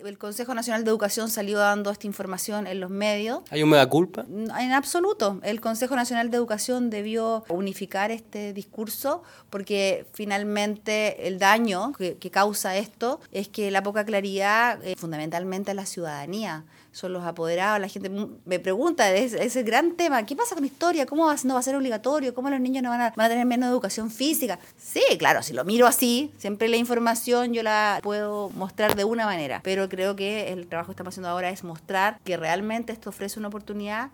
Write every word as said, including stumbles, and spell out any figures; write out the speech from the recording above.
El Consejo Nacional de Educación salió dando esta información en los medios. ¿Hay un mea culpa? En absoluto. El Consejo Nacional de Educación debió unificar este discurso porque finalmente el daño que, que causa esto es que la poca claridad, eh, fundamentalmente a la ciudadanía, son los apoderados. La gente me pregunta, es, es el gran tema, ¿qué pasa con historia? ¿Cómo va, no va a ser obligatorio? ¿Cómo los niños no van a, van a tener menos educación física? Sí, claro, si lo miro así, siempre la información yo la puedo mostrar de una manera, pero creo que el trabajo que estamos haciendo ahora es mostrar que realmente esto ofrece una oportunidad